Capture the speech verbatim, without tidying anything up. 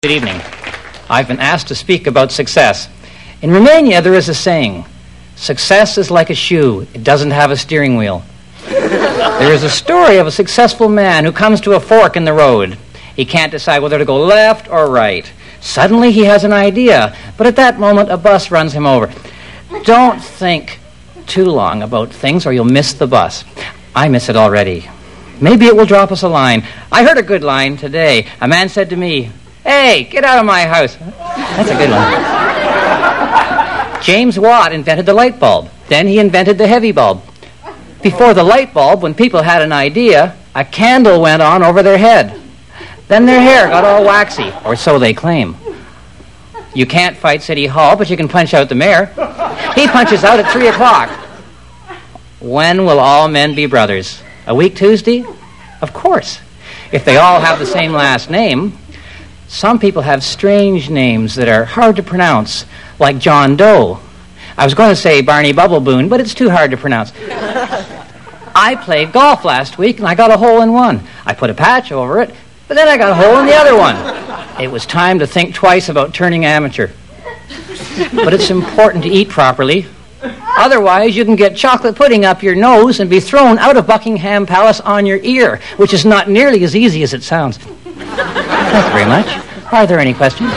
Good evening. I've been asked to speak about success. In Romania, there is a saying, success is like a shoe, it doesn't have a steering wheel. There is a story of a successful man who comes to a fork in the road. He can't decide whether to go left or right. Suddenly he has an idea, but at that moment a bus runs him over. Don't think too long about things or you'll miss the bus. I miss it already. Maybe it will drop us a line. I heard a good line today. A man said to me, "Hey, get out of my house." That's a good one. James Watt invented the light bulb. Then he invented the heavy bulb. Before the light bulb, when people had an idea, a candle went on over their head. Then their hair got all waxy, or so they claim. You can't fight City Hall, but you can punch out the mayor. He punches out at three o'clock. When will all men be brothers? A week Tuesday? Of course. If they all have the same last name. Some people have strange names that are hard to pronounce, like John Doe. I was going to say Barney Bubbleboon, but it's too hard to pronounce. I played golf last week, and I got a hole in one. I put a patch over it, but then I got a hole in the other one. It was time to think twice about turning amateur. But it's important to eat properly. Otherwise, you can get chocolate pudding up your nose and be thrown out of Buckingham Palace on your ear, which is not nearly as easy as it sounds. Thank you very much. Are there any questions?